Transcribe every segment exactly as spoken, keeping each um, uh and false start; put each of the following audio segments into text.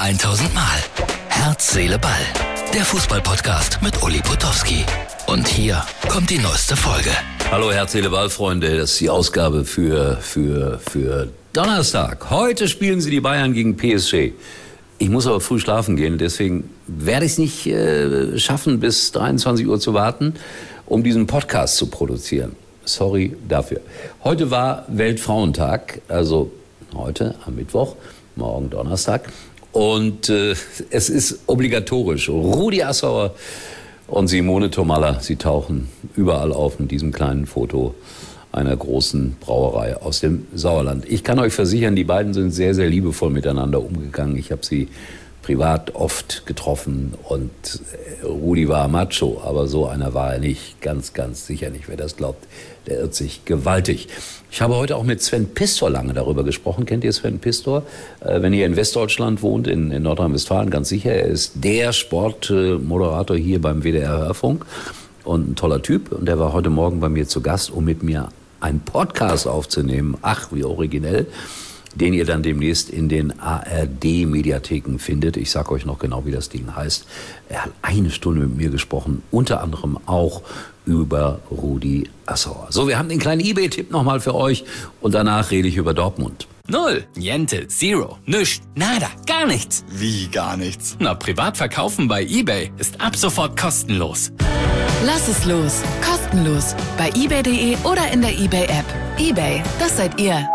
tausend Mal. Herz, Seele, Ball. Der Fußball-Podcast mit Uli Potowski. Und hier kommt die neueste Folge. Hallo Herz, Seele, Ball, Freunde. Das ist die Ausgabe für, für, für Donnerstag. Heute spielen sie die Bayern gegen P S G. Ich muss aber früh schlafen gehen, deswegen werde ich es nicht äh, schaffen, bis dreiundzwanzig Uhr zu warten, um diesen Podcast zu produzieren. Sorry dafür. Heute war Weltfrauentag, also heute am Mittwoch, morgen Donnerstag. Und äh, es ist obligatorisch. Rudi Assauer und Simone Thomalla, sie tauchen überall auf mit diesem kleinen Foto einer großen Brauerei aus dem Sauerland. Ich kann euch versichern, die beiden sind sehr, sehr liebevoll miteinander umgegangen. Ich habe sie privat oft getroffen und Rudi war Macho, aber so einer war er nicht. Ganz, ganz sicher nicht. Wer das glaubt, der irrt sich gewaltig. Ich habe heute auch mit Sven Pistor lange darüber gesprochen. Kennt ihr Sven Pistor? Äh, wenn ihr in Westdeutschland wohnt, in, in Nordrhein-Westfalen, ganz sicher. Er ist der Sportmoderator hier beim W D R Hörfunk und ein toller Typ. Und der war heute Morgen bei mir zu Gast, um mit mir einen Podcast aufzunehmen. Ach, wie originell. Den ihr dann demnächst in den A R D-Mediatheken findet. Ich sage euch noch genau, wie das Ding heißt. Er hat eine Stunde mit mir gesprochen, unter anderem auch über Rudi Assauer. So, wir haben den kleinen eBay-Tipp nochmal für euch und danach rede ich über Dortmund. Null, niente, zero, nischt, nada, gar nichts. Wie gar nichts? Na, privat verkaufen bei eBay ist ab sofort kostenlos. Lass es los, kostenlos, bei ebay punkt de oder in der eBay-App. eBay, das seid ihr.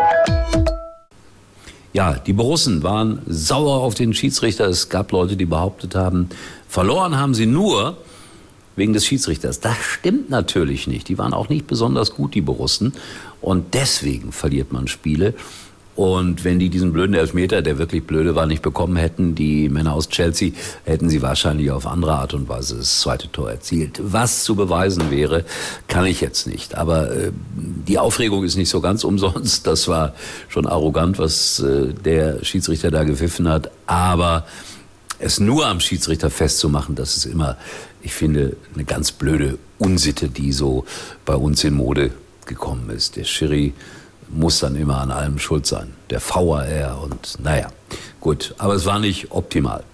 Ja, die Borussen waren sauer auf den Schiedsrichter. Es gab Leute, die behauptet haben, verloren haben sie nur wegen des Schiedsrichters. Das stimmt natürlich nicht. Die waren auch nicht besonders gut, die Borussen. Und deswegen verliert man Spiele. Und wenn die diesen blöden Elfmeter, der wirklich blöde war, nicht bekommen hätten, die Männer aus Chelsea, hätten sie wahrscheinlich auf andere Art und Weise das zweite Tor erzielt. Was zu beweisen wäre, kann ich jetzt nicht. Aber äh, die Aufregung ist nicht so ganz umsonst. Das war schon arrogant, was äh, der Schiedsrichter da gepfiffen hat. Aber es nur am Schiedsrichter festzumachen, das ist immer, ich finde, eine ganz blöde Unsitte, die so bei uns in Mode gekommen ist. Der Schiri muss dann immer an allem schuld sein. Der V A R und naja, gut. Aber es war nicht optimal.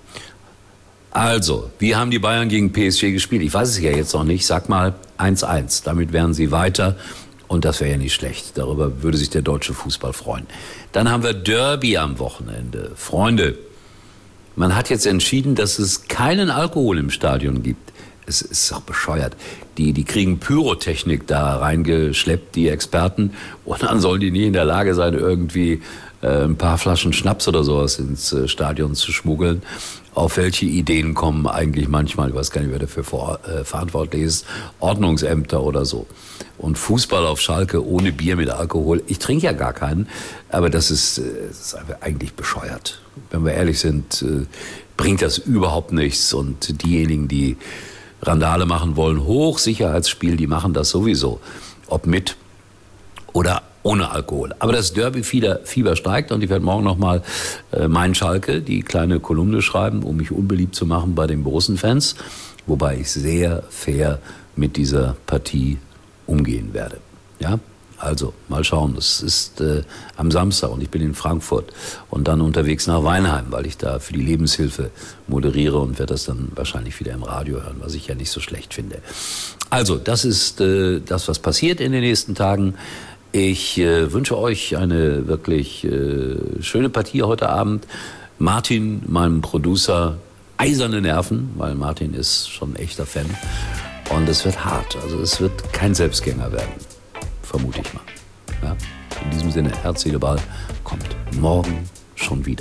Also, wie haben die Bayern gegen P S G gespielt? Ich weiß es ja jetzt noch nicht. Sag mal eins eins. Damit wären sie weiter. Und das wäre ja nicht schlecht. Darüber würde sich der deutsche Fußball freuen. Dann haben wir Derby am Wochenende. Freunde, man hat jetzt entschieden, dass es keinen Alkohol im Stadion gibt. Es ist auch bescheuert. Die, die kriegen Pyrotechnik da reingeschleppt, die Experten. Und dann sollen die nie in der Lage sein, irgendwie äh, ein paar Flaschen Schnaps oder sowas ins äh, Stadion zu schmuggeln. Auf welche Ideen kommen eigentlich manchmal, ich weiß gar nicht, wer dafür vor, äh, verantwortlich ist, Ordnungsämter oder so. Und Fußball auf Schalke ohne Bier mit Alkohol. Ich trinke ja gar keinen, aber das ist, äh, das ist eigentlich bescheuert. Wenn wir ehrlich sind, äh, bringt das überhaupt nichts. Und diejenigen, die Randale machen wollen, Hochsicherheitsspiel, die machen das sowieso. Ob mit oder ohne Alkohol. Aber das Derby-Fieber steigt und ich werde morgen nochmal äh, mein Schalke, die kleine Kolumne schreiben, um mich unbeliebt zu machen bei den Borussen-Fans. Wobei ich sehr fair mit dieser Partie umgehen werde. Ja? Also, mal schauen. Es ist äh, am Samstag und ich bin in Frankfurt und dann unterwegs nach Weinheim, weil ich da für die Lebenshilfe moderiere und werde das dann wahrscheinlich wieder im Radio hören, was ich ja nicht so schlecht finde. Also, das ist äh, das, was passiert in den nächsten Tagen. Ich äh, wünsche euch eine wirklich äh, schöne Partie heute Abend. Martin, meinem Producer, eiserne Nerven, weil Martin ist schon ein echter Fan. Und es wird hart, also es wird kein Selbstgänger werden. Vermute ich mal. Ja? In diesem Sinne, Herz, Seele, Ball kommt morgen schon wieder.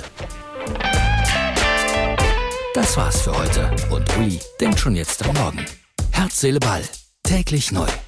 Das war's für heute. Und Uli denkt schon jetzt am Morgen. Herz, Seele, Ball. Täglich neu.